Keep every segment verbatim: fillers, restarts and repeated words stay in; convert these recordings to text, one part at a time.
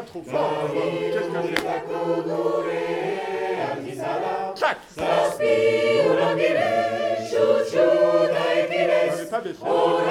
trop fort. Qu'est-ce que j'ai? Tchac. J'avais pas besoin.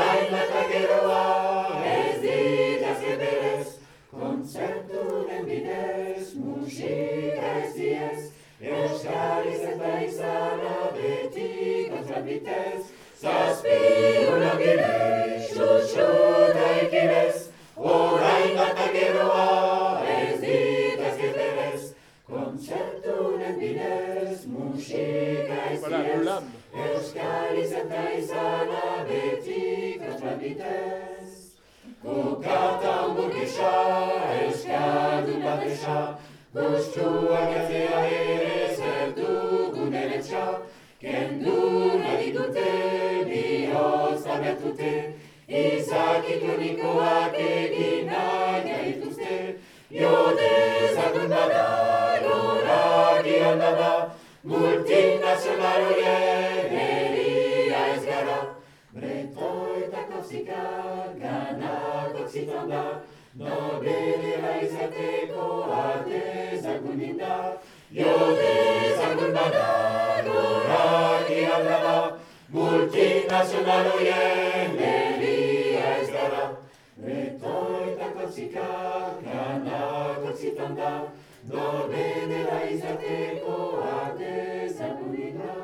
Kontzerturen bidez, musika ez diez, Euskariz eta izana beti kontrabitez. Zazpi urangile, xuxu da ekidez, orain eta geroa ez ditaz gerberez. Kontzerturen bidez, musika ez diez, Euskariz eta izana beti kontrabitez. Kukata hamburguesa, euskaldun bat esa, gustuak atzea ere zer dugun eretxa. Kendu nahi dute, bihotz abertute, izaki kronikoak egin nahi gaituzte. Jode zagun bada, gorakian bada, multinazional horien herria ez gara. Breto eta korsika, ganak oksitan da, nobelera izateko arte zagunin da. Jode zagun bada, gorakian bada, multinazional horien herria ez gara. Breto eta korsika, ganak oksitan da, nobelera izateko arte zagunin da.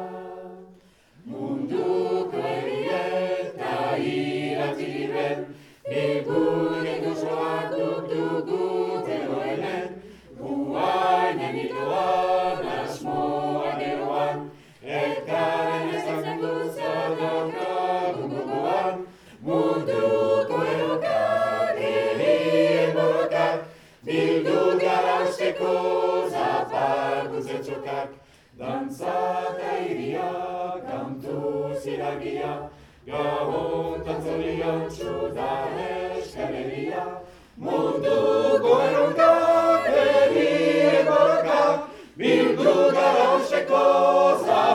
Munduko herrieta iratzi liben, bilgune gozoak duk dugu teroelen. Guainen itoan, asmoa geroan, elkaren ezartzen duzadorka gugoan. Munduko erokak, herrien borrokak, bildu gara usteko zapaldun zentzokak. Dantza eta iria, kantu ziragia, gabontan zorion txuda eskareria. Munduko erronkak, herrien borrokak, bildu gara usteko zapaldun